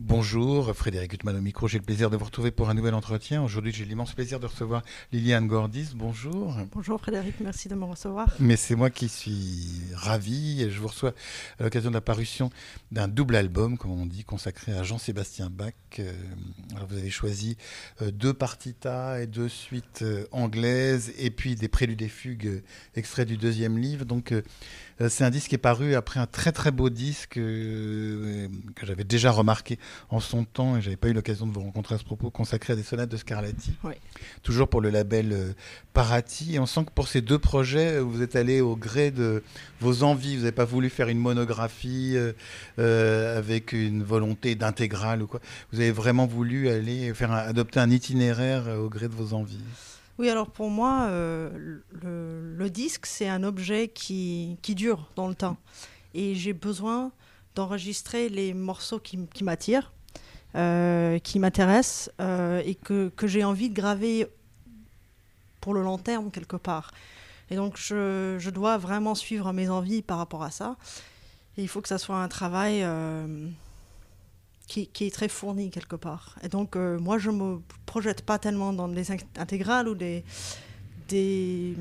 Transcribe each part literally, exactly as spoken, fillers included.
Bonjour, Frédéric Huttman au micro. J'ai le plaisir de vous retrouver pour un nouvel entretien. Aujourd'hui, j'ai l'immense plaisir de recevoir Liliane Gordis. Bonjour. Bonjour Frédéric, merci de me recevoir. Mais c'est moi qui suis ravi. Je vous reçois à l'occasion de la parution d'un double album, comme on dit, consacré à Jean-Sébastien Bach. Alors, vous avez choisi deux partitas et deux suites anglaises, et puis des préludes et fugues extraits du deuxième livre. Donc, c'est un disque qui est paru après un très très beau disque euh, que j'avais déjà remarqué en son temps, et j'avais pas eu l'occasion de vous rencontrer à ce propos, consacré à des sonates de Scarlatti, oui. Toujours pour le label euh, Parati. Et on sent que pour ces deux projets, vous êtes allé au gré de vos envies. Vous n'avez pas voulu faire une monographie euh, euh, avec une volonté d'intégrale ou quoi. Vous avez vraiment voulu aller faire un, adopter un itinéraire euh, au gré de vos envies. Oui, alors pour moi, euh, le, le disque, c'est un objet qui, qui dure dans le temps. Et j'ai besoin d'enregistrer les morceaux qui, qui m'attirent, euh, qui m'intéressent euh, et que, que j'ai envie de graver pour le long terme quelque part. Et donc, je, je dois vraiment suivre mes envies par rapport à ça. Et il faut que ça soit un travail... Euh, Qui, qui est très fourni quelque part. Et donc, euh, moi, je ne me projette pas tellement dans des intégrales ou des, des,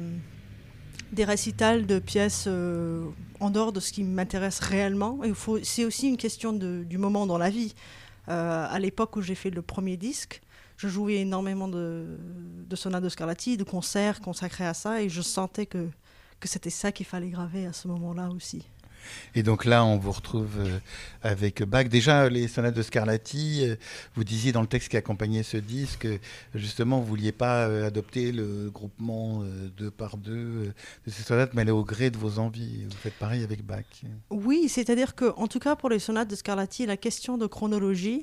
des récitals de pièces euh, en dehors de ce qui m'intéresse réellement. Il faut, c'est aussi une question de, du moment dans la vie. Euh, à l'époque où j'ai fait le premier disque, je jouais énormément de, de sonates de Scarlatti, de concerts consacrés à ça, et je sentais que, que c'était ça qu'il fallait graver à ce moment-là aussi. Et donc là, on vous retrouve euh, avec Bach. Déjà, les sonates de Scarlatti, euh, vous disiez dans le texte qui accompagnait ce disque, euh, justement, vous ne vouliez pas euh, adopter le groupement euh, deux par deux euh, de ces sonates, mais aller au gré de vos envies. Vous faites pareil avec Bach. Oui, c'est-à-dire qu'en tout cas, pour les sonates de Scarlatti, la question de chronologie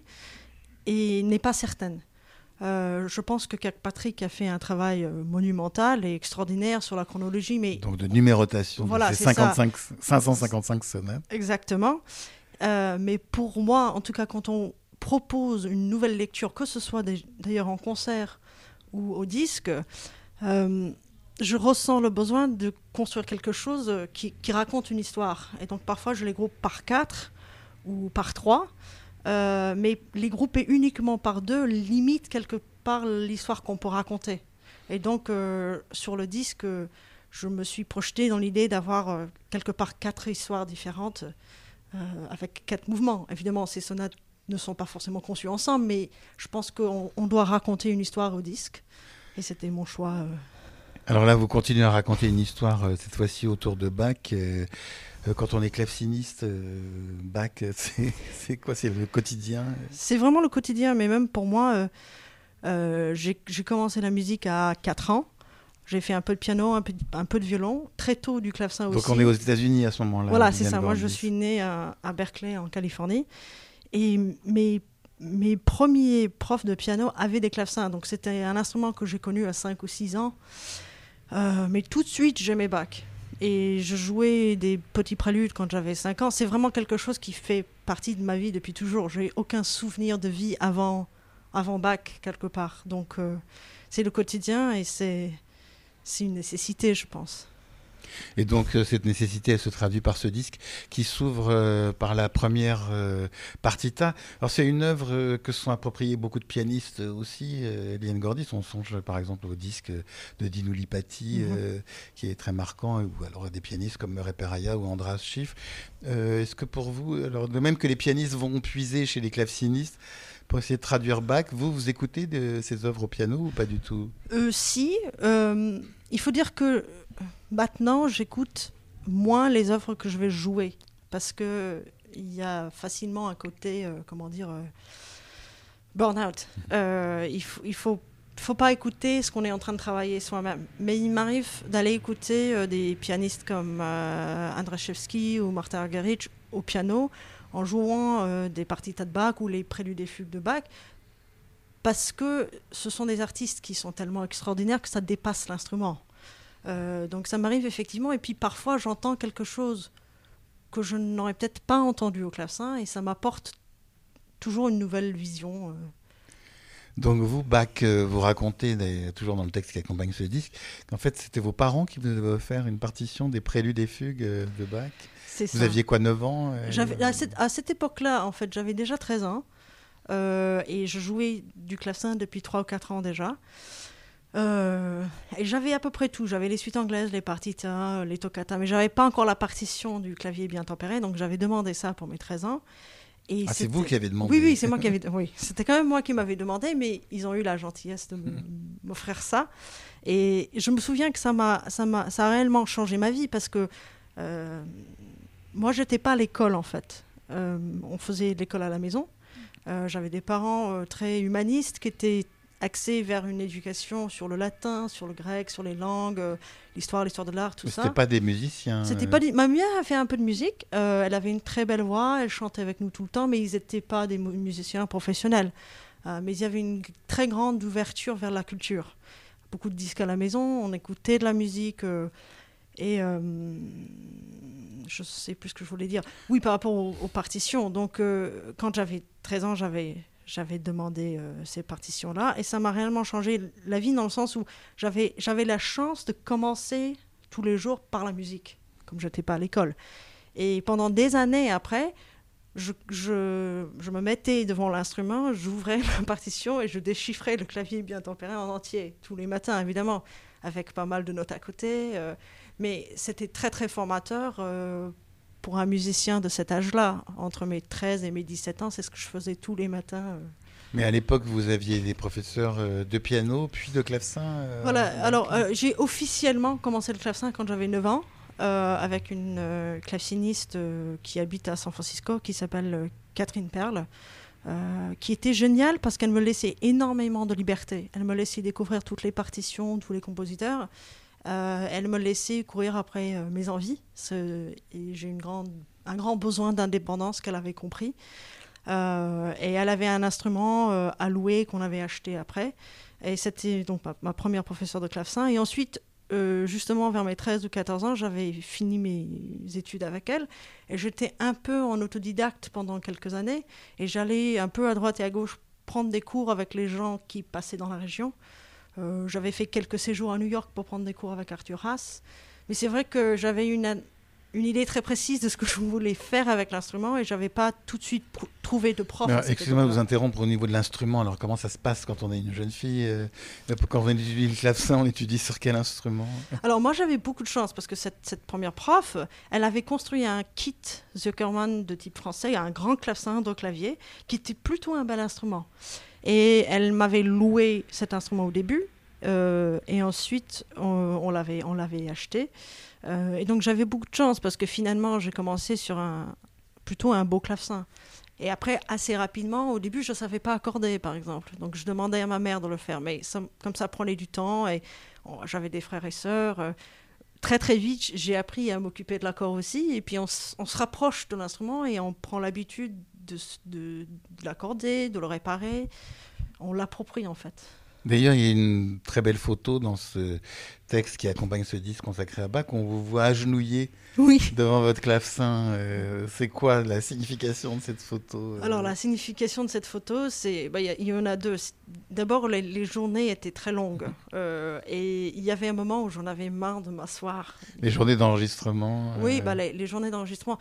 est, n'est pas certaine. Euh, je pense que Kirkpatrick a fait un travail euh, monumental et extraordinaire sur la chronologie. Mais donc de numérotation, voilà, de ces c'est cinquante-cinq, cinq cent cinquante-cinq sonates. Exactement. Euh, mais pour moi, en tout cas, quand on propose une nouvelle lecture, que ce soit des, d'ailleurs en concert ou au disque, euh, je ressens le besoin de construire quelque chose qui, qui raconte une histoire. Et donc parfois, je les groupe par quatre ou par trois. Euh, mais les grouper uniquement par deux limite quelque part l'histoire qu'on peut raconter. Et donc, euh, sur le disque, euh, je me suis projetée dans l'idée d'avoir euh, quelque part quatre histoires différentes euh, avec quatre mouvements. Évidemment, ces sonates ne sont pas forcément conçues ensemble, mais je pense qu'on on doit raconter une histoire au disque. Et c'était mon choix. Euh... Alors là, vous continuez à raconter une histoire, euh, cette fois-ci autour de Bach. Euh, Quand on est claveciniste, euh, Bach, c'est, c'est quoi? C'est le quotidien? C'est vraiment le quotidien, mais même pour moi, euh, euh, j'ai, j'ai commencé la musique à quatre ans. J'ai fait un peu de piano, un peu, un peu de violon, très tôt du clavecin Donc aussi. Donc on est aux États-Unis à ce moment-là. Voilà, c'est ça. Moi, je suis née à, à Berkeley, en Californie. Et mes, mes premiers profs de piano avaient des clavecins. Donc c'était un instrument que j'ai connu à cinq ou six ans. Euh, mais tout de suite, j'aimais Bach. Et je jouais des petits préludes quand j'avais cinq ans. C'est vraiment quelque chose qui fait partie de ma vie depuis toujours. Je n'ai aucun souvenir de vie avant, avant Bach, quelque part. Donc, euh, c'est le quotidien et c'est, c'est une nécessité, je pense. Et donc, euh, cette nécessité, elle se traduit par ce disque qui s'ouvre euh, par la première euh, partita. Alors, c'est une œuvre euh, que se sont appropriées beaucoup de pianistes euh, aussi. Euh, Liliane Gordis, on songe par exemple au disque de Dino Lipati, mm-hmm. euh, qui est très marquant, ou alors des pianistes comme Murray Perahia ou Andras Schiff. Euh, est-ce que pour vous, alors, de même que les pianistes vont puiser chez les clavecinistes pour essayer de traduire Bach, vous, vous écoutez de ces œuvres au piano ou pas du tout? euh, Si. Euh, il faut dire que maintenant, j'écoute moins les œuvres que je vais jouer parce qu'il y a facilement un côté, euh, comment dire, euh, burn-out. Euh, il faut, il faut, faut pas écouter ce qu'on est en train de travailler soi-même. Mais il m'arrive d'aller écouter euh, des pianistes comme euh, Andrzejewski ou Martha Argerich au piano en jouant euh, des partitas de Bach ou les préludes et fugues de Bach parce que ce sont des artistes qui sont tellement extraordinaires que ça dépasse l'instrument. Euh, donc ça m'arrive effectivement, et puis parfois j'entends quelque chose que je n'aurais peut-être pas entendu au clavecin et ça m'apporte toujours une nouvelle vision. Euh. Donc vous, Bach, euh, vous racontez, toujours dans le texte qui accompagne ce disque, qu'en fait c'était vos parents qui vous avaient offert une partition des préludes et fugues euh, de Bach. C'est vous ça. aviez quoi, neuf ans euh... j'avais, à, cette, à cette époque-là, en fait, j'avais déjà treize ans. euh, et je jouais du clavecin depuis trois ou quatre ans déjà. Euh, et j'avais à peu près tout. J'avais les suites anglaises, les partitas, les toccatas, mais j'avais pas encore la partition du clavier bien tempéré, donc j'avais demandé ça pour mes treize ans. Et ah, c'est vous qui avez demandé. Oui, oui, c'est moi qui avais. Oui, c'était quand même moi qui m'avais demandé, mais ils ont eu la gentillesse de me... m'offrir ça. Et je me souviens que ça m'a, ça m'a, ça a réellement changé ma vie parce que euh, moi, j'étais pas à l'école en fait. Euh, on faisait l'école à la maison. Euh, j'avais des parents euh, très humanistes qui étaient axés vers une éducation sur le latin, sur le grec, sur les langues, euh, l'histoire, l'histoire de l'art, tout Mais ça. C'était pas des musiciens. C'était euh... pas des... Ma mère a fait un peu de musique. Euh, elle avait une très belle voix. Elle chantait avec nous tout le temps, mais ils n'étaient pas des musiciens professionnels. Euh, mais il y avait une très grande ouverture vers la culture. Beaucoup de disques à la maison. On écoutait de la musique. Euh, et euh, je sais plus ce que je voulais dire. Oui, par rapport aux, aux partitions. Donc, euh, quand j'avais treize ans, j'avais... J'avais demandé euh, ces partitions-là et ça m'a réellement changé la vie dans le sens où j'avais, j'avais la chance de commencer tous les jours par la musique, comme je n'étais pas à l'école. Et pendant des années après, je, je, je me mettais devant l'instrument, j'ouvrais la partition et je déchiffrais le clavier bien tempéré en entier, tous les matins évidemment, avec pas mal de notes à côté. Euh, mais c'était très très formateur euh, pour un musicien de cet âge-là, entre mes treize et mes dix-sept ans, c'est ce que je faisais tous les matins. Mais à l'époque, vous aviez des professeurs de piano, puis de clavecin euh, Voilà, alors euh, j'ai officiellement commencé le clavecin quand j'avais neuf ans, euh, avec une euh, claveciniste euh, qui habite à San Francisco, qui s'appelle euh, Catherine Perle, euh, qui était géniale parce qu'elle me laissait énormément de liberté. Elle me laissait découvrir toutes les partitions, tous les compositeurs. Euh, elle me laissait courir après euh, mes envies. C'est, et j'ai une grande, un grand besoin d'indépendance qu'elle avait compris. Euh, et elle avait un instrument euh, à louer qu'on avait acheté après. Et c'était donc ma, ma première professeure de clavecin. Et ensuite, euh, justement, vers mes treize ou quatorze ans, j'avais fini mes études avec elle. Et j'étais un peu en autodidacte pendant quelques années. Et j'allais un peu à droite et à gauche prendre des cours avec les gens qui passaient dans la région. Euh, j'avais fait quelques séjours à New York pour prendre des cours avec Arthur Haas. Mais c'est vrai que j'avais une, une idée très précise de ce que je voulais faire avec l'instrument et je n'avais pas tout de suite pr- trouvé de prof. Excusez-moi de vous interrompre au niveau de l'instrument. Alors, comment ça se passe quand on est une jeune fille euh, Quand on étudie le clavecin, on étudie sur quel instrument? Alors, moi, j'avais beaucoup de chance parce que cette, cette première prof, elle avait construit un kit Zuckerman de type français, un grand clavecin de clavier, qui était plutôt un bel instrument. Et elle m'avait loué cet instrument au début, euh, et ensuite on, on, l'avait, on l'avait acheté. Euh, et donc j'avais beaucoup de chance parce que finalement j'ai commencé sur un, plutôt un beau clavecin. Et après, assez rapidement, au début je ne savais pas accorder par exemple. Donc je demandais à ma mère de le faire, mais ça, comme ça prenait du temps, et oh, j'avais des frères et sœurs. Euh, très très vite, j'ai appris à m'occuper de l'accord aussi, et puis on, on se rapproche de l'instrument et on prend l'habitude de, de, de l'accorder, de le réparer. On l'approprie en fait. D'ailleurs, il y a une très belle photo dans ce texte qui accompagne ce disque consacré à Bach. On vous voit agenouillé oui. devant votre clavecin. Euh, c'est quoi la signification de cette photo euh... Alors, la signification de cette photo, c'est, bah, y, y en a deux. D'abord, les, les journées étaient très longues. Euh, et il y avait un moment où j'en avais marre de m'asseoir. Les journées d'enregistrement euh... Oui, bah, les, les journées d'enregistrement.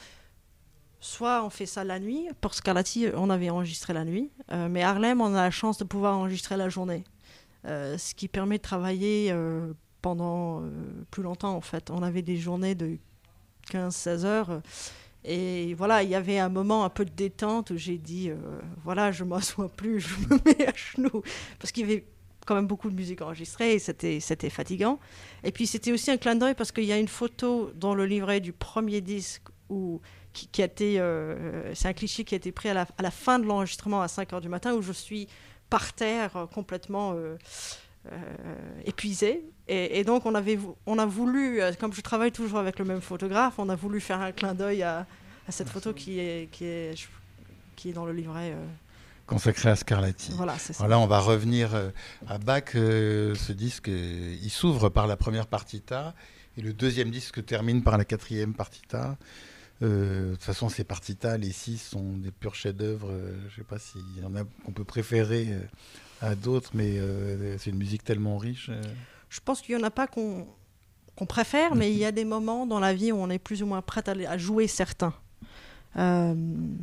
Soit on fait ça la nuit. Pour Scarlatti, on avait enregistré la nuit. Euh, mais Harlem, on a la chance de pouvoir enregistrer la journée. Euh, ce qui permet de travailler euh, pendant euh, plus longtemps, en fait. On avait des journées de quinze à seize heures. Euh, et voilà, il y avait un moment un peu de détente où j'ai dit, euh, voilà, je ne m'assois plus, je me mets à genoux. Parce qu'il y avait quand même beaucoup de musique enregistrée et c'était, c'était fatigant. Et puis c'était aussi un clin d'œil parce qu'il y a une photo dans le livret du premier disque où... Qui, qui a été, euh, c'est un cliché qui a été pris à la, à la fin de l'enregistrement à cinq heures du matin où je suis par terre euh, complètement euh, euh, épuisée. Et, et donc on, avait, on a voulu, euh, comme je travaille toujours avec le même photographe, on a voulu faire un clin d'œil à, à cette photo qui est, qui est, qui est dans le livret. Euh. Consacré à Scarlatti. Voilà, c'est ça. Alors là, on va revenir euh, à Bach. Euh, ce disque, euh, il s'ouvre par la première partita et le deuxième disque termine par la quatrième partita. Euh, de toute façon, ces partitas, les six, sont des purs chefs-d'œuvre. Euh, je ne sais pas s'il y en a qu'on peut préférer euh, à d'autres, mais euh, c'est une musique tellement riche. Euh. Je pense qu'il n'y en a pas qu'on, qu'on préfère, mais il y a des moments dans la vie où on est plus ou moins prêt à, à jouer certains. Euh,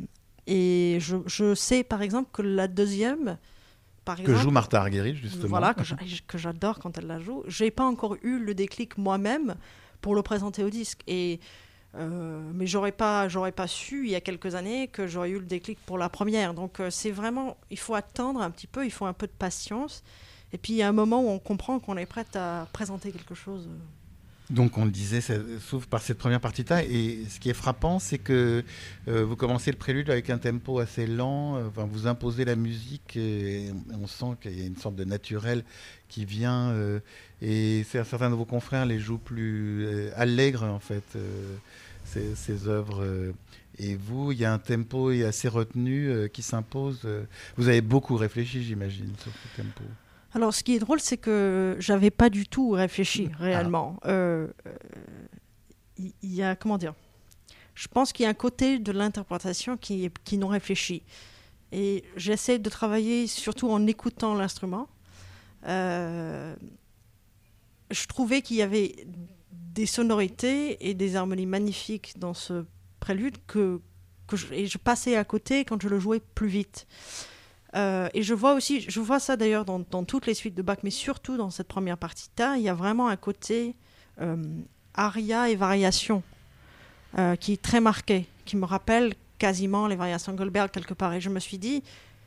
Et je, je sais par exemple que la deuxième, par que exemple, joue Martha Argerich justement. Voilà, que, j'a- que j'adore quand elle la joue. J'ai pas encore eu le déclic moi-même pour le présenter au disque. Et euh, mais j'aurais pas, j'aurais pas su il y a quelques années que j'aurais eu le déclic pour la première. Donc euh, c'est vraiment, il faut attendre un petit peu, il faut un peu de patience. Et puis il y a un moment où on comprend qu'on est prête à présenter quelque chose. Donc on le disait, ça s'ouvre par cette première partie-là. Et ce qui est frappant, c'est que euh, vous commencez le prélude avec un tempo assez lent. euh, Enfin, vous imposez la musique et on sent qu'il y a une sorte de naturel qui vient. euh, et c'est- certains de vos confrères les jouent plus euh, allègres en fait, euh, ces, ces œuvres. euh. Et vous, il y a un tempo et assez retenu euh, qui s'impose. euh. Vous avez beaucoup réfléchi, j'imagine, sur ce tempo. Alors, ce qui est drôle, c'est que j'avais pas du tout réfléchi réellement. Euh, euh, Il y, y a, comment dire, je pense qu'il y a un côté de l'interprétation qui, est- qui non réfléchi. Et j'essaie de travailler surtout en écoutant l'instrument. Euh, je trouvais qu'il y avait des sonorités et des harmonies magnifiques dans ce prélude que, que je, et je passais à côté quand je le jouais plus vite. Euh, et je vois aussi, je vois ça d'ailleurs dans, dans toutes les suites de Bach, mais surtout dans cette première partie-là, il y a vraiment un côté euh, aria et variation euh, qui est très marqué, qui me rappelle quasiment les variations Goldberg quelque part. Et je me suis dit,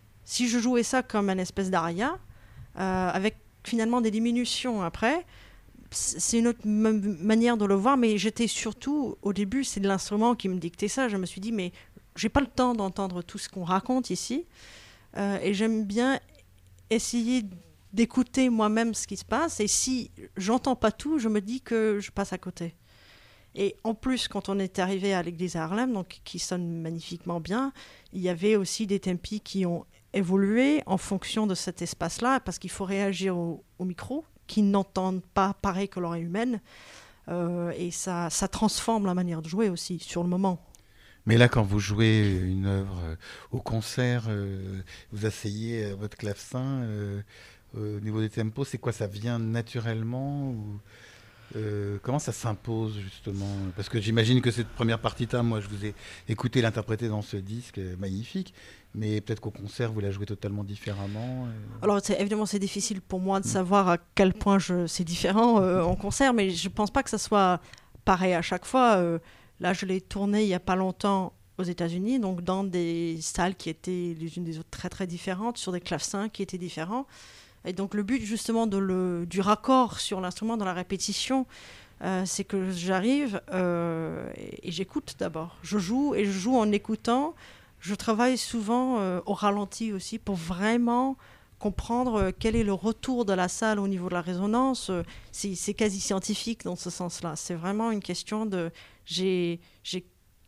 si je jouais ça comme une espèce d'aria, euh, avec finalement des diminutions après, c'est une autre m- manière de le voir, mais j'étais surtout, au début, c'est de l'instrument qui me dictait ça. Je me suis dit, mais j'ai pas le temps d'entendre tout ce qu'on raconte ici. Euh, et j'aime bien essayer d'écouter moi-même ce qui se passe. Et si j'entends pas tout, je me dis que je passe à côté. Et en plus, quand on est arrivé à l'église à Harlem, donc, qui sonne magnifiquement bien, il y avait aussi des tempi qui ont évolué en fonction de cet espace-là, parce qu'il faut réagir au, au micro, qui n'entendent pas pareil que l'oreille humaine. Euh, et ça, ça transforme la manière de jouer aussi, sur le moment. Mais là, quand vous jouez une œuvre euh, au concert, euh, vous asseyez euh, votre clavecin euh, au niveau des tempos, c'est quoi? Ça vient naturellement ou, euh, comment ça s'impose justement? Parce que j'imagine que cette première partie-là, moi je vous ai écouté l'interpréter dans ce disque euh, magnifique, mais peut-être qu'au concert vous la jouez totalement différemment. euh. Alors, c'est, évidemment, c'est difficile pour moi de Mm. savoir à quel point je, c'est différent euh, en concert, mais je ne pense pas que ça soit pareil à chaque fois. Euh, là, je l'ai tourné il n'y a pas longtemps aux États-Unis, donc dans des salles qui étaient les unes des autres très très différentes, sur des clavecins qui étaient différents. Et donc, le but justement de le, du raccord sur l'instrument dans la répétition, euh, c'est que j'arrive euh, et, et j'écoute d'abord. Je joue et je joue en écoutant. Je travaille souvent euh, au ralenti aussi pour vraiment comprendre euh, quel est le retour de la salle au niveau de la résonance. Euh, c'est, c'est quasi scientifique dans ce sens-là. C'est vraiment une question de j'ai, j'ai,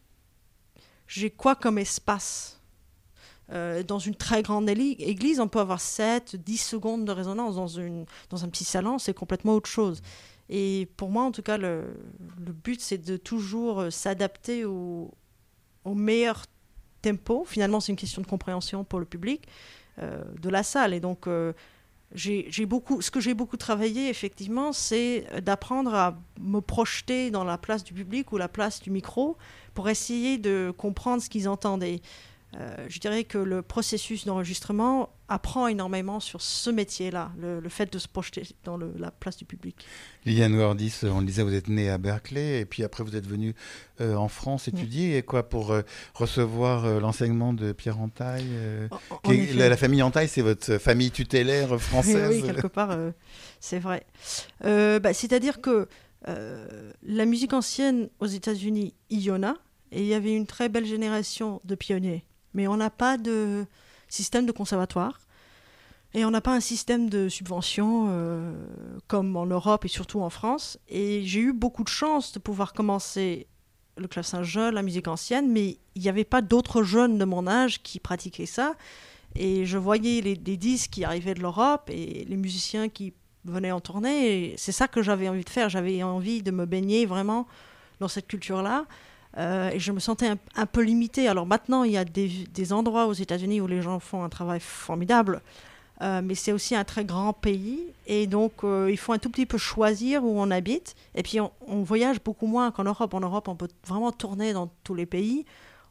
j'ai quoi comme espace. Euh, dans une très grande éli- église, on peut avoir sept, dix secondes de résonance. Dans, une, dans un petit salon, c'est complètement autre chose. Et pour moi, en tout cas, le, le but, c'est de toujours euh, s'adapter au, au meilleur tempo. Finalement, c'est une question de compréhension pour le public euh, de la salle. Et donc, euh, j'ai, j'ai beaucoup, ce que j'ai beaucoup travaillé, effectivement, c'est d'apprendre à me projeter dans la place du public ou la place du micro pour essayer de comprendre ce qu'ils entendent. Et euh, je dirais que le processus d'enregistrement apprend énormément sur ce métier-là, le, le fait de se projeter dans le, la place du public. Liliane Gordis, on le disait, vous êtes née à Berkeley et puis après vous êtes venue euh, en France étudier et quoi pour euh, recevoir euh, l'enseignement de Pierre Antaille. euh, En- en qui est- effet. la, la famille Antaille, c'est votre famille tutélaire française. Oui, oui, quelque part, euh, c'est vrai. Euh, bah, c'est-à-dire que euh, la musique ancienne aux États-Unis, il y en a, et il y avait une très belle génération de pionniers. Mais on n'a pas de système de conservatoire, et on n'a pas un système de subvention euh, comme en Europe et surtout en France. Et j'ai eu beaucoup de chance de pouvoir commencer le clavecin jeune, la musique ancienne, mais il n'y avait pas d'autres jeunes de mon âge qui pratiquaient ça. Et je voyais les, les disques qui arrivaient de l'Europe et les musiciens qui venaient en tournée. Et c'est ça que j'avais envie de faire. J'avais envie de me baigner vraiment dans cette culture-là. Euh, et je me sentais un, un peu limitée. Alors maintenant, il y a des, des endroits aux États-Unis où les gens font un travail formidable. Euh, mais c'est aussi un très grand pays. Et donc, euh, il faut un tout petit peu choisir où on habite. Et puis, on, on voyage beaucoup moins qu'en Europe. En Europe, on peut vraiment tourner dans tous les pays.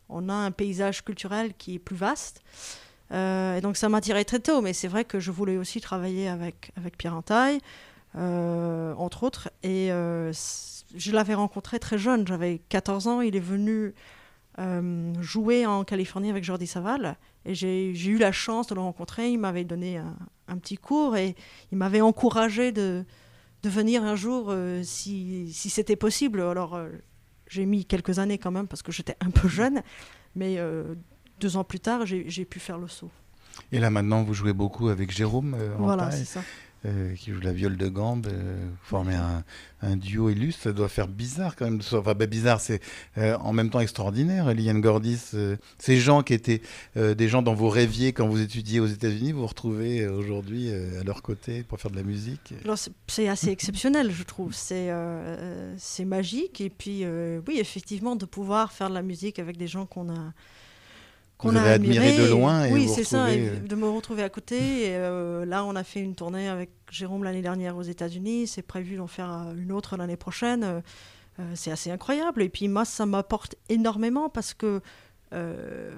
on a un paysage culturel qui est plus vaste. Euh, et donc ça m'attirait très tôt, mais c'est vrai que je voulais aussi travailler avec, avec Pierre Entaille, euh, entre autres. Et euh, je l'avais rencontré très jeune, j'avais quatorze ans, il est venu euh, jouer en Californie avec Jordi Savall. Et j'ai, j'ai eu la chance de le rencontrer, il m'avait donné un, un petit cours et il m'avait encouragé de, de venir un jour euh, si, si c'était possible. Alors euh, j'ai mis quelques années quand même parce que j'étais un peu jeune, mais euh, deux ans plus tard, j'ai, j'ai pu faire le saut. Et là maintenant, vous jouez beaucoup avec Jérôme euh, Voilà, Entaille, c'est ça. Euh, qui joue la viole de gambe, euh, former un, un duo illustre. Ça doit faire bizarre quand même. Enfin, bah, bizarre, c'est euh, en même temps extraordinaire. Liliane Gordis, euh, ces gens qui étaient euh, des gens dont vous rêviez quand vous étudiez aux États-Unis, vous vous retrouvez euh, aujourd'hui euh, à leur côté pour faire de la musique. Alors, c'est, c'est assez exceptionnel, je trouve. C'est, euh, c'est magique. Et puis, euh, oui, effectivement, de pouvoir faire de la musique avec des gens qu'on a. Qu'on vous avez admiré de loin et oui, vous c'est ça, et euh... de me retrouver à côté. Et, euh, là, on a fait une tournée avec Jérôme l'année dernière aux États-Unis. C'est prévu d'en faire une autre l'année prochaine. Euh, c'est assez incroyable. Et puis moi, ça m'apporte énormément parce que euh,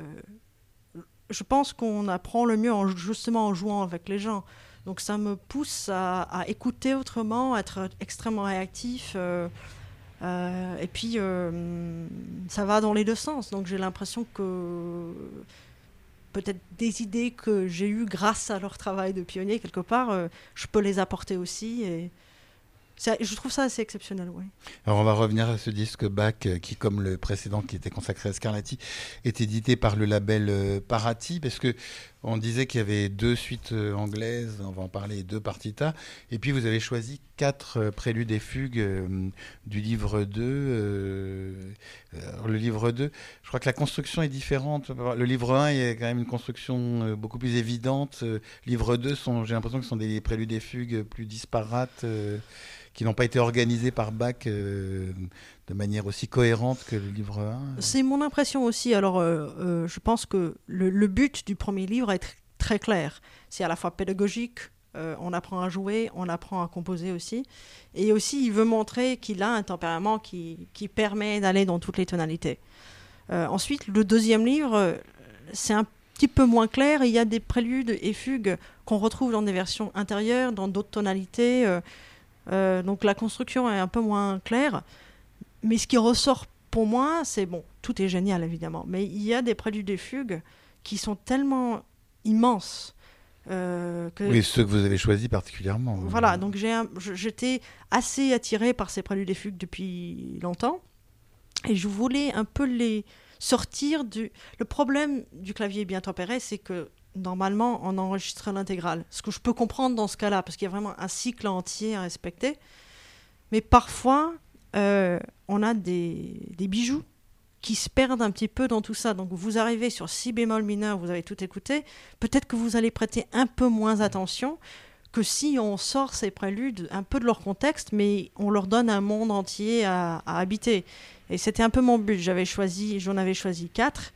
je pense qu'on apprend le mieux en, justement en jouant avec les gens. Donc ça me pousse à, à écouter autrement, à être extrêmement réactif. Euh, Euh, et puis, euh, ça va dans les deux sens. Donc, j'ai l'impression que peut-être des idées que j'ai eues grâce à leur travail de pionnier, quelque part, euh, je peux les apporter aussi. Et c'est, je trouve ça assez exceptionnel, oui. Alors, on va revenir à ce disque Bach qui, comme le précédent qui était consacré à Scarlatti, est édité par le label Parati, parce que on disait qu'il y avait deux suites anglaises, on va en parler, deux partitas, et puis vous avez choisi quatre préludes et fugues euh, du livre deux. Euh, le livre deux, je crois que la construction est différente. Le livre un, il y a quand même une construction beaucoup plus évidente. Le livre deux, sont, j'ai l'impression que ce sont des préludes et fugues plus disparates, euh, qui n'ont pas été organisés par Bach euh, de manière aussi cohérente que le livre un. C'est mon impression aussi. Alors, euh, euh, je pense que le, le but du premier livre est tr- très clair. C'est à la fois pédagogique, euh, on apprend à jouer, on apprend à composer aussi. Et aussi, il veut montrer qu'il a un tempérament qui, qui permet d'aller dans toutes les tonalités. Euh, ensuite, le deuxième livre, c'est un petit peu moins clair. Il y a des préludes et fugues qu'on retrouve dans des versions intérieures, dans d'autres tonalités. Euh, Euh, donc la construction est un peu moins claire, mais ce qui ressort pour moi, c'est bon, tout est génial évidemment, mais il y a des préludes et fugues qui sont tellement immenses euh, que... Oui, ceux que vous avez choisis particulièrement. Voilà, donc j'ai un, j'étais assez attirée par ces préludes et fugues depuis longtemps, et je voulais un peu les sortir du... Le problème du clavier bien tempéré, c'est que normalement, on enregistre l'intégrale. Ce que je peux comprendre dans ce cas-là, parce qu'il y a vraiment un cycle entier à respecter. Mais parfois, euh, on a des, des bijoux qui se perdent un petit peu dans tout ça. Donc, vous arrivez sur si bémol mineur, vous avez tout écouté. Peut-être que vous allez prêter un peu moins attention que si on sort ces préludes un peu de leur contexte, mais on leur donne un monde entier à, à habiter. Et c'était un peu mon but. J'avais choisi, j'en avais choisi quatre.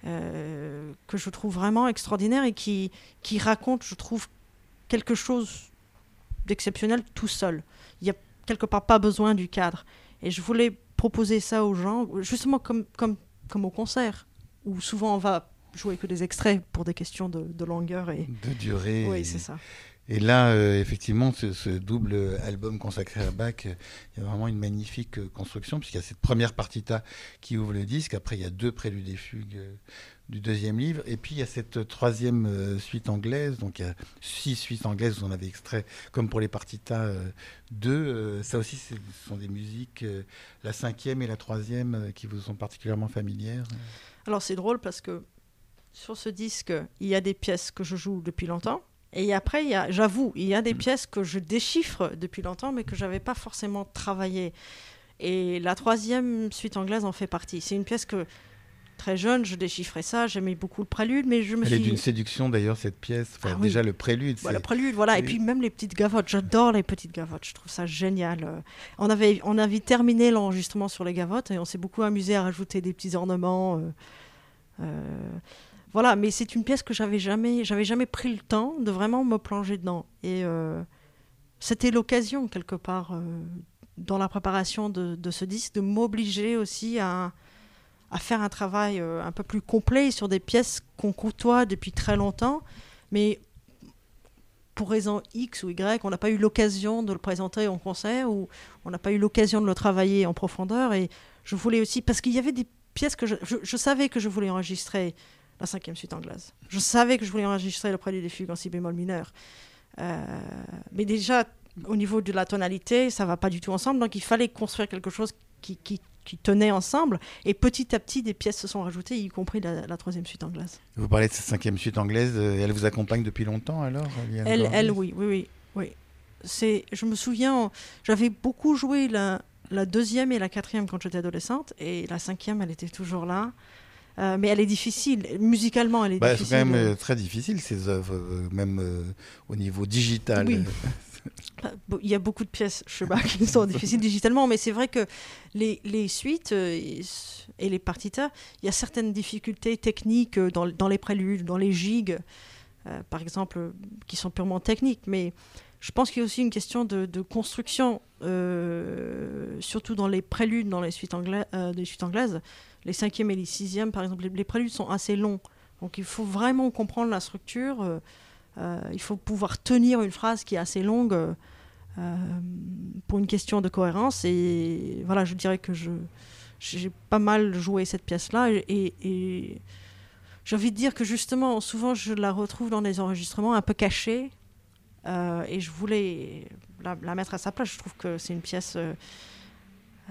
Euh, que je trouve vraiment extraordinaire et qui, qui raconte, je trouve, quelque chose d'exceptionnel tout seul. Il n'y a quelque part pas besoin du cadre. Et je voulais proposer ça aux gens, justement comme, comme, comme au concert, où souvent on va jouer que des extraits pour des questions de, de longueur et de durée. Oui, et... c'est ça. Et là, euh, effectivement, ce, ce double album consacré à Bach, euh, il y a vraiment une magnifique euh, construction, puisqu'il y a cette première partita qui ouvre le disque, après il y a deux préludes et fugues euh, du deuxième livre, et puis il y a cette troisième euh, suite anglaise, donc il y a six suites anglaises, vous en avez extrait, comme pour les partitas euh, deux, euh, ça aussi ce sont des musiques, euh, la cinquième et la troisième, euh, qui vous sont particulièrement familières. Alors c'est drôle parce que sur ce disque, il y a des pièces que je joue depuis longtemps. Et après, il y a, j'avoue, il y a des pièces que je déchiffre depuis longtemps, mais que je n'avais pas forcément travaillé. Et la troisième suite anglaise en fait partie. C'est une pièce que, très jeune, je déchiffrais ça, j'aimais beaucoup le prélude, mais je me Elle suis... est d'une séduction d'ailleurs, cette pièce. Enfin, ah, déjà, oui. Le prélude. Ouais, le prélude, voilà. Et puis même les petites gavottes. J'adore les petites gavottes. Je trouve ça génial. On avait, on avait terminé l'enregistrement sur les gavottes et on s'est beaucoup amusé à rajouter des petits ornements. Euh, euh, Voilà, mais c'est une pièce que j'avais jamais, j'avais jamais pris le temps de vraiment me plonger dedans. Et euh, c'était l'occasion, quelque part, euh, dans la préparation de, de ce disque, de m'obliger aussi à, à faire un travail euh, un peu plus complet sur des pièces qu'on côtoie depuis très longtemps, mais pour raison X ou Y, on n'a pas eu l'occasion de le présenter en concert ou on n'a pas eu l'occasion de le travailler en profondeur. Et je voulais aussi, parce qu'il y avait des pièces que je, je, je savais que je voulais enregistrer la cinquième suite anglaise. Je savais que je voulais enregistrer le prélude des fugues en si bémol mineur. Euh, mais déjà, au niveau de la tonalité, ça ne va pas du tout ensemble. Donc il fallait construire quelque chose qui, qui, qui tenait ensemble. Et petit à petit, des pièces se sont rajoutées, y compris la, la troisième suite anglaise. Vous parlez de cette cinquième suite anglaise, elle vous accompagne depuis longtemps alors, Liane Elle, Gordis ? elle, oui, oui, oui. oui. C'est, je me souviens, j'avais beaucoup joué la, la deuxième et la quatrième quand j'étais adolescente. Et la cinquième, elle était toujours là. Euh, mais elle est difficile, musicalement elle est bah, difficile. C'est quand même euh, très difficile ces œuvres, euh, même euh, au niveau digital. Oui. Il y a beaucoup de pièces, je sais pas, qui sont difficiles digitalement, mais c'est vrai que les, les suites euh, et les partitas, il y a certaines difficultés techniques dans, dans les préludes, dans les gigues, euh, par exemple, qui sont purement techniques, mais je pense qu'il y a aussi une question de, de construction, euh, surtout dans les préludes, dans les suites, angla- euh, les suites anglaises. Les cinquièmes et les sixièmes, par exemple, les, les préludes sont assez longs. Donc il faut vraiment comprendre la structure. Euh, euh, il faut pouvoir tenir une phrase qui est assez longue euh, pour une question de cohérence. Et voilà, je dirais que je, j'ai pas mal joué cette pièce-là. Et, et, et j'ai envie de dire que justement, souvent, je la retrouve dans des enregistrements un peu cachés. Euh, et je voulais la, la mettre à sa place. Je trouve que c'est une pièce... Euh, euh,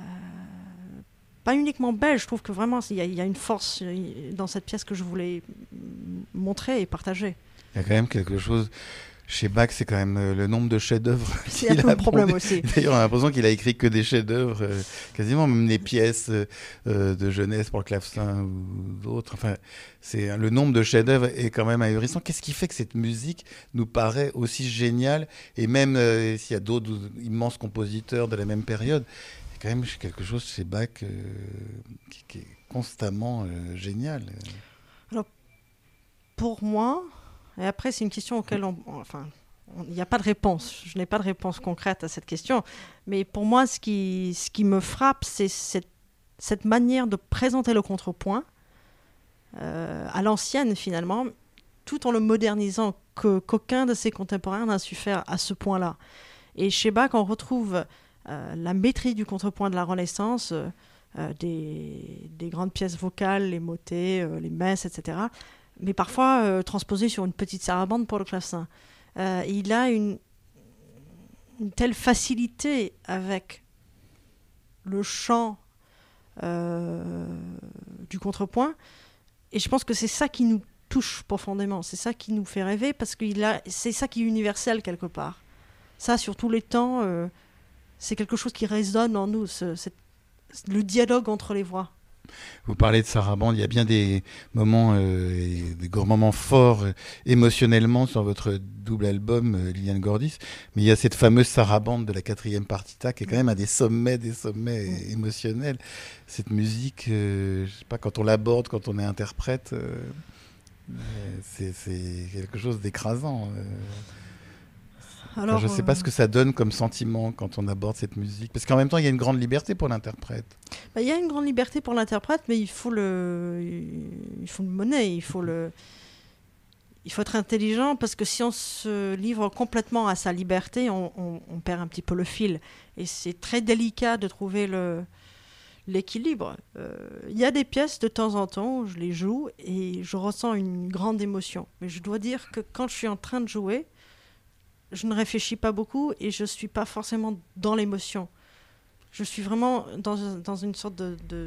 pas uniquement belle, je trouve que vraiment il y, y a une force dans cette pièce que je voulais montrer et partager. Il y a quand même quelque chose, chez Bach, c'est quand même euh, le nombre de chefs-d'œuvre. C'est un peu le problème aussi. D'ailleurs, on a l'impression qu'il a écrit que des chefs-d'œuvre, euh, quasiment même des pièces euh, de jeunesse pour le clavecin ou d'autres. Enfin, c'est, le nombre de chefs-d'œuvre est quand même ahurissant. Qu'est-ce qui fait que cette musique nous paraît aussi géniale ? Et même euh, s'il y a d'autres immenses compositeurs de la même période, quand même quelque chose chez Bach euh, qui, qui est constamment euh, génial. Alors, pour moi, et après c'est une question auquel on, enfin, il n'y a pas de réponse. Je n'ai pas de réponse concrète à cette question. Mais pour moi, ce qui, ce qui me frappe, c'est cette, cette manière de présenter le contrepoint euh, à l'ancienne finalement, tout en le modernisant, que, qu'aucun de ses contemporains n'a su faire à ce point-là. Et chez Bach, on retrouve Euh, la maîtrise du contrepoint de la Renaissance, euh, des, des grandes pièces vocales, les motets, euh, les messes, et cetera, mais parfois euh, transposées sur une petite sarabande pour le clavecin. Euh, il a une, une telle facilité avec le chant euh, du contrepoint, et je pense que c'est ça qui nous touche profondément, c'est ça qui nous fait rêver, parce que il a, c'est ça qui est universel quelque part. Ça, sur tous les temps... Euh, c'est quelque chose qui résonne en nous, ce, ce, le dialogue entre les voix. Vous parlez de sarabande, il y a bien des moments, euh, et des grands moments forts euh, émotionnellement sur votre double album, euh, Liane Gordis, mais il y a cette fameuse sarabande de la quatrième partita qui est quand même un des sommets des sommets mmh. émotionnels. Cette musique, euh, je sais pas, quand on l'aborde, quand on est interprète, euh, c'est, c'est quelque chose d'écrasant. Euh. Alors, enfin, je ne sais pas ce que ça donne comme sentiment quand on aborde cette musique. Parce qu'en même temps, il y a une grande liberté pour l'interprète. Bah, il y a une grande liberté pour l'interprète, mais il faut le, il faut le mener, il faut, le... il faut être intelligent, parce que si on se livre complètement à sa liberté, on, on, on perd un petit peu le fil. Et c'est très délicat de trouver le... l'équilibre. Euh, il y a des pièces, de temps en temps, où je les joue et je ressens une grande émotion. Mais je dois dire que quand je suis en train de jouer, je ne réfléchis pas beaucoup et je ne suis pas forcément dans l'émotion. Je suis vraiment dans, dans une sorte de, de...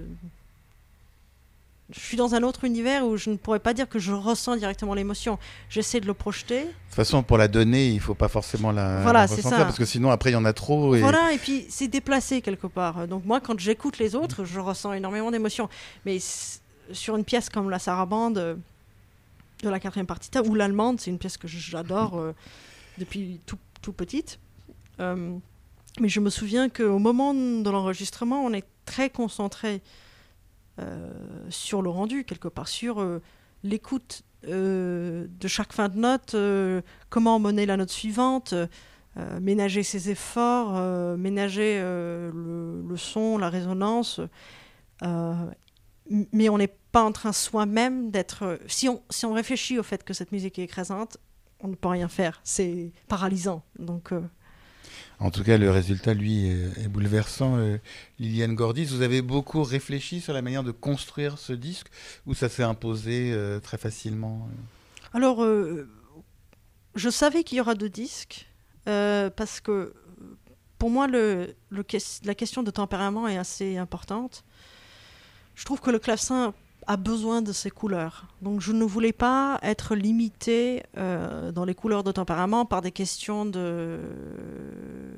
Je suis dans un autre univers où je ne pourrais pas dire que je ressens directement l'émotion. J'essaie de le projeter. De toute façon, pour la donner, il ne faut pas forcément la, voilà, la c'est ressentir, ça. parce que sinon, après, il y en a trop. Et... Voilà, et puis c'est déplacé quelque part. Donc moi, quand j'écoute les autres, je ressens énormément d'émotion. Mais sur une pièce comme la sarabande de la quatrième partita, ou l'allemande, c'est une pièce que j'adore euh, depuis tout tout petite. Euh, mais je me souviens qu'au moment de l'enregistrement, on est très concentré euh, sur le rendu, quelque part, sur euh, l'écoute euh, de chaque fin de note, euh, comment mener la note suivante, euh, ménager ses efforts, euh, ménager euh, le, le son, la résonance. Euh, mais on n'est pas en train soi-même d'être... Si on, si on réfléchit au fait que cette musique est écrasante, on ne peut rien faire. C'est paralysant. Donc, euh... En tout cas, le résultat, lui, est, est bouleversant. Euh, Liliane Gordis, vous avez beaucoup réfléchi sur la manière de construire ce disque, ou ça s'est imposé euh, très facilement? Alors, euh, je savais qu'il y aura deux disques, euh, parce que pour moi, le, le, la question de tempérament est assez importante. Je trouve que le clavecin a besoin de ses couleurs. Donc je ne voulais pas être limitée euh, dans les couleurs de tempérament par des questions de, euh,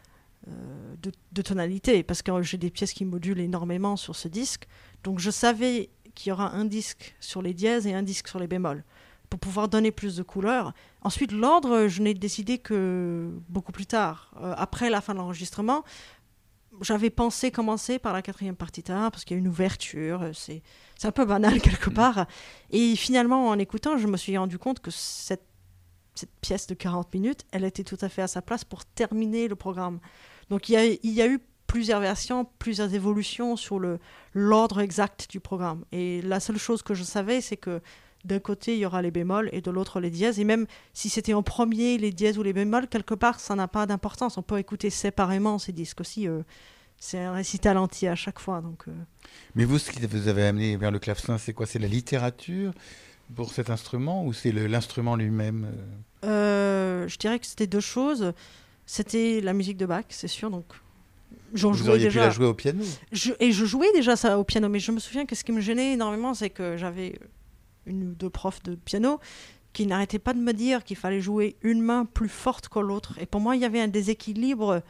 de, de tonalité, parce que j'ai des pièces qui modulent énormément sur ce disque. Donc je savais qu'il y aura un disque sur les dièses et un disque sur les bémols, pour pouvoir donner plus de couleurs. Ensuite, l'ordre, je n'ai décidé que beaucoup plus tard, euh, après la fin de l'enregistrement. J'avais pensé commencer par la quatrième partita, parce qu'il y a une ouverture, c'est, c'est un peu banal quelque part. Et finalement, en écoutant, je me suis rendu compte que cette, cette pièce de quarante minutes, elle était tout à fait à sa place pour terminer le programme. Donc il y a, il y a eu plusieurs versions, plusieurs évolutions sur le, l'ordre exact du programme. Et la seule chose que je savais, c'est que d'un côté, il y aura les bémols et de l'autre, les dièses. Et même si c'était en premier les dièses ou les bémols, quelque part, ça n'a pas d'importance. On peut écouter séparément ces disques aussi. Euh, c'est un récital entier à chaque fois. Donc, euh... Mais vous, ce qui vous avez amené vers le clavecin, c'est quoi? C'est la littérature pour cet instrument, ou c'est le, l'instrument lui-même? euh, Je dirais que c'était deux choses. C'était la musique de Bach, c'est sûr. Donc, j'en vous jouais auriez déjà. pu la jouer au piano? je, Et je jouais déjà ça au piano. Mais je me souviens que ce qui me gênait énormément, c'est que j'avais une ou deux profs de piano qui n'arrêtaient pas de me dire qu'il fallait jouer une main plus forte que l'autre. Et pour moi, il y avait un déséquilibre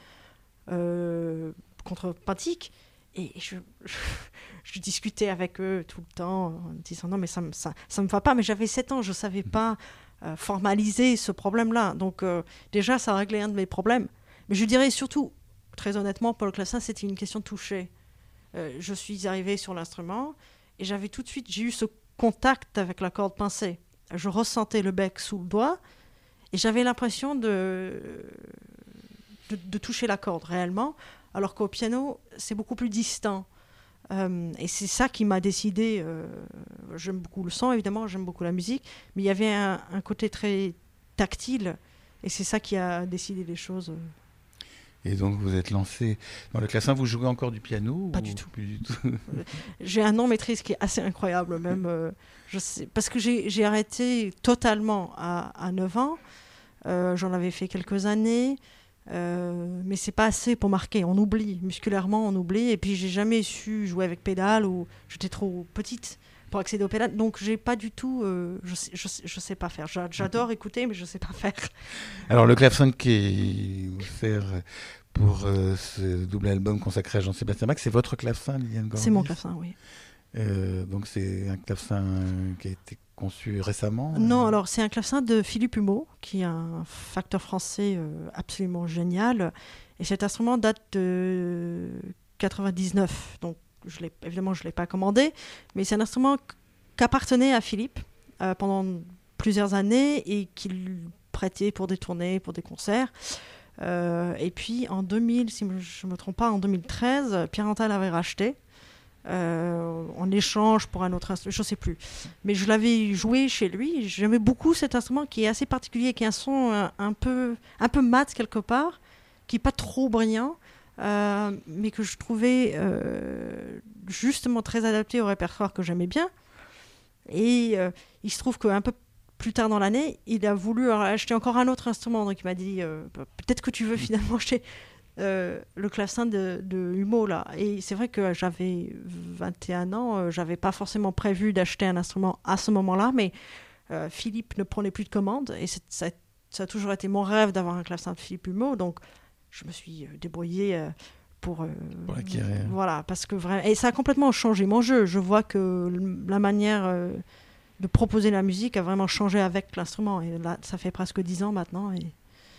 euh, contrepartie. Et je, je, je discutais avec eux tout le temps en disant non, mais ça ne ça, ça me va pas. Mais j'avais sept ans, je ne savais pas euh, formaliser ce problème-là. Donc euh, déjà, ça réglait un de mes problèmes. Mais je dirais surtout, très honnêtement, pour le clavecin, c'était une question de toucher. Euh, je suis arrivée sur l'instrument et j'avais tout de suite, j'ai eu ce contact avec la corde pincée. Je ressentais le bec sous le doigt et j'avais l'impression de, de, de toucher la corde réellement, alors qu'au piano, c'est beaucoup plus distant. Euh, et c'est ça qui m'a décidé. Euh, j'aime beaucoup le son, évidemment, j'aime beaucoup la musique, mais il y avait un, un côté très tactile et c'est ça qui a décidé les choses. Et donc vous êtes lancé dans le clavecin. Vous jouez encore du piano? Pas ou... du tout. Plus du tout. J'ai un non-maîtrise qui est assez incroyable même. Euh, je sais, parce que j'ai, j'ai arrêté totalement à, à neuf ans. Euh, j'en avais fait quelques années. Euh, mais c'est pas assez pour marquer. On oublie. Musculairement, on oublie. Et puis j'ai jamais su jouer avec pédale, ou j'étais trop petite pour accéder aux pédales. Donc j'ai pas du tout... Euh, je, sais, je, sais, je sais pas faire. J'adore écouter, mais je sais pas faire. Alors le clavecin qui vous sert pour euh, ce double album consacré à Jean-Sébastien Bach, c'est votre clavecin, Liliane Gordis? C'est mon clavecin, oui. Euh, donc c'est un clavecin qui a été conçu récemment? Non, euh... alors c'est un clavecin de Philippe Humeau, qui est un facteur français euh, absolument génial. Et cet instrument date de quatre-vingt-dix-neuf. Donc je l'ai, évidemment, je ne l'ai pas commandé, mais c'est un instrument qu'appartenait à Philippe euh, pendant plusieurs années et qu'il prêtait pour des tournées, pour des concerts. Euh, et puis en deux mille, si je ne me trompe pas, en deux mille treize, Pierre Antal l'avait racheté euh, en échange pour un autre instrument, je ne sais plus. Mais je l'avais joué chez lui. J'aimais beaucoup cet instrument qui est assez particulier, qui a un son un, un, peu, un peu mat quelque part, qui n'est pas trop brillant, euh, mais que je trouvais euh, justement très adapté au répertoire que j'aimais bien. Et euh, il se trouve qu'un peu plus tard dans l'année, il a voulu acheter encore un autre instrument. Donc il m'a dit euh, peut-être que tu veux finalement acheter euh, le clavecin de, de Humeau là. Et c'est vrai que j'avais vingt et un ans, euh, j'avais pas forcément prévu d'acheter un instrument à ce moment-là, mais euh, Philippe ne prenait plus de commandes et c'est, ça, ça a toujours été mon rêve d'avoir un clavecin de Philippe Humeau. Donc je me suis débrouillée euh, pour, euh, pour l'acquérir. Voilà, parce que vraiment, et ça a complètement changé mon jeu. Je vois que la manière euh, de proposer la musique a vraiment changé avec l'instrument. Et là, ça fait presque dix ans maintenant. Et...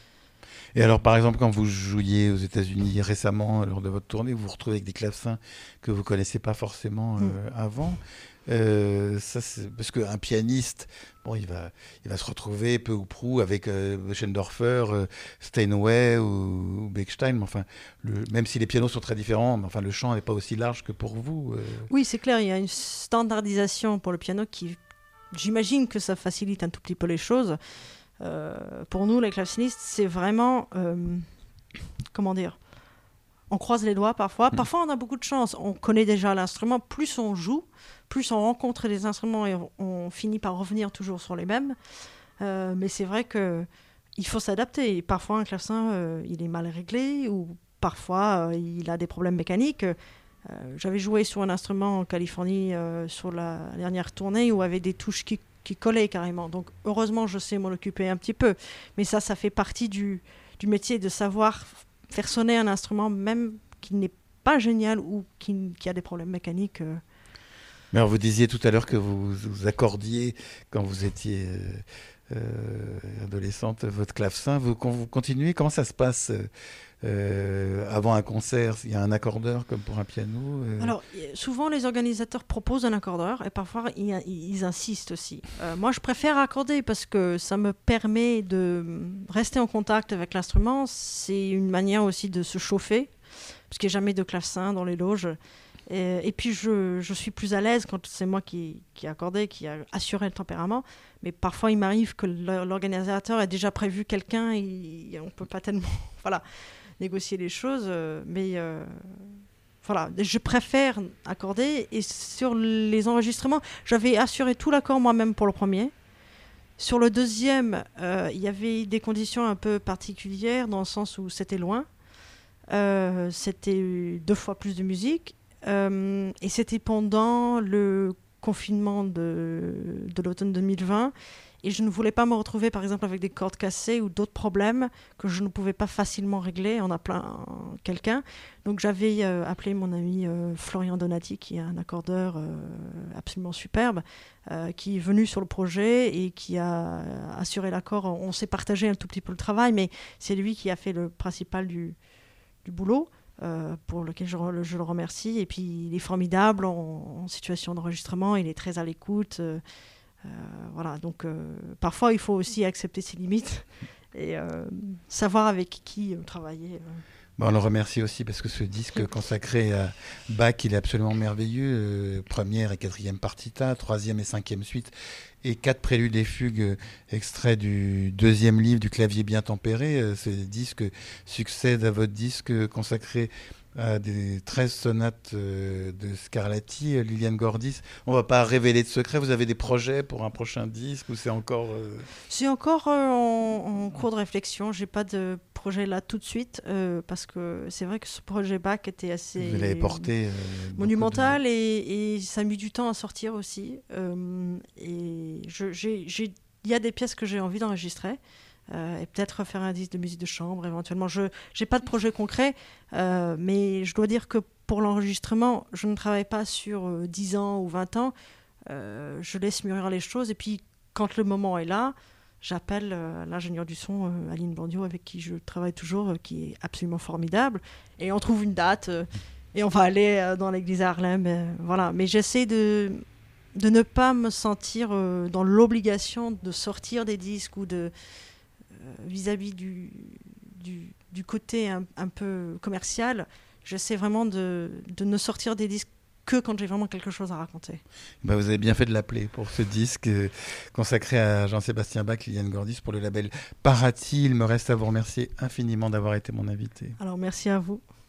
et alors, par exemple, quand vous jouiez aux États-Unis récemment, lors de votre tournée, vous vous retrouvez avec des clavecins que vous ne connaissez pas forcément euh, mm. avant. Euh, ça, c'est... Parce qu'un pianiste, bon, il va, il va se retrouver peu ou prou avec euh, Schendorfer, euh, Steinway ou, ou Bechstein. Mais enfin, le... même si les pianos sont très différents, mais enfin, le champ n'est pas aussi large que pour vous. Euh... Oui, c'est clair, il y a une standardisation pour le piano qui, j'imagine que ça facilite un tout petit peu les choses. Euh, pour nous, les clavecistes, c'est vraiment, euh, comment dire, on croise les doigts parfois. Parfois, on a beaucoup de chance. On connaît déjà l'instrument. Plus on joue, plus on rencontre les instruments et on, on finit par revenir toujours sur les mêmes. Euh, mais c'est vrai qu'il faut s'adapter. Et parfois, un clavecin, euh, il est mal réglé ou parfois, euh, il a des problèmes mécaniques. Euh, j'avais joué sur un instrument en Californie euh, sur la dernière tournée où il y avait des touches qui, qui collaient carrément. Donc, heureusement, je sais m'en occuper un petit peu. Mais ça, ça fait partie du, du métier de savoir faire sonner un instrument même qui n'est pas génial ou qui, qui a des problèmes mécaniques. Euh. Mais alors, vous disiez tout à l'heure que vous, vous accordiez quand vous étiez euh, euh, adolescente votre clavecin. Vous, vous continuez? Comment ça se passe euh, avant un concert? Il y a un accordeur comme pour un piano euh... Alors, souvent les organisateurs proposent un accordeur et parfois ils, ils insistent aussi. Euh, moi, je préfère accorder parce que ça me permet de rester en contact avec l'instrument. C'est une manière aussi de se chauffer parce qu'il n'y a jamais de clavecin dans les loges. Et, et puis, je, je suis plus à l'aise quand c'est moi qui, qui ai accordé, qui a assuré le tempérament. Mais parfois, il m'arrive que l'organisateur ait déjà prévu quelqu'un et, et on ne peut pas tellement voilà, négocier les choses. Mais euh, voilà, je préfère accorder. Et sur les enregistrements, j'avais assuré tout l'accord moi-même pour le premier. Sur le deuxième, euh, il y avait des conditions un peu particulières dans le sens où c'était loin. Euh, c'était deux fois plus de musique. Euh, et c'était pendant le confinement de, de l'automne deux mille vingt et je ne voulais pas me retrouver par exemple avec des cordes cassées ou d'autres problèmes que je ne pouvais pas facilement régler en appelant quelqu'un. Donc j'avais euh, appelé mon ami euh, Florian Donati qui est un accordeur euh, absolument superbe euh, qui est venu sur le projet et qui a assuré l'accord. On s'est partagé un tout petit peu le travail, mais c'est lui qui a fait le principal du, du boulot. Euh, pour lequel je, re, je le remercie. Et puis, il est formidable en, en situation d'enregistrement, il est très à l'écoute. Euh, euh, voilà, donc euh, parfois, il faut aussi accepter ses limites et euh, savoir avec qui euh, travailler. Euh. Bon, on le remercie aussi parce que ce disque consacré à Bach, il est absolument merveilleux. Euh, première et quatrième partita, troisième et cinquième suite, et quatre préludes et fugues euh, extraits du deuxième livre du clavier bien tempéré. Euh, ce disque succède à votre disque consacré à des treize sonates euh, de Scarlatti, euh, Liliane Gordis. On ne va pas révéler de secret. Vous avez des projets pour un prochain disque ou c'est encore... Euh... C'est encore euh, en, en cours de réflexion. Je n'ai pas de projet là tout de suite euh, parce que c'est vrai que ce projet Bach était assez Vous l'avez porté, euh, monumental de... et, et ça a mis du temps à sortir aussi. Euh, et je, j'ai, j'ai, il y a des pièces que j'ai envie d'enregistrer. Euh, et peut-être faire un disque de musique de chambre éventuellement. Je n'ai pas de projet concret, euh, mais je dois dire que pour l'enregistrement, je ne travaille pas sur euh, dix ans ou vingt ans. Euh, je laisse mûrir les choses et puis quand le moment est là, j'appelle euh, l'ingénieur du son, euh, Aline Bandio, avec qui je travaille toujours, euh, qui est absolument formidable, et on trouve une date euh, et on va aller euh, dans l'église à Harlem. Euh, voilà. Mais j'essaie de, de ne pas me sentir euh, dans l'obligation de sortir des disques ou de vis-à-vis du, du, du côté un, un peu commercial, j'essaie vraiment de, de ne sortir des disques que quand j'ai vraiment quelque chose à raconter. Bah vous avez bien fait de l'appeler pour ce disque euh, consacré à Jean-Sébastien Bach, Liliane Gordis pour le label Parati. Il me reste à vous remercier infiniment d'avoir été mon invité. Alors merci à vous.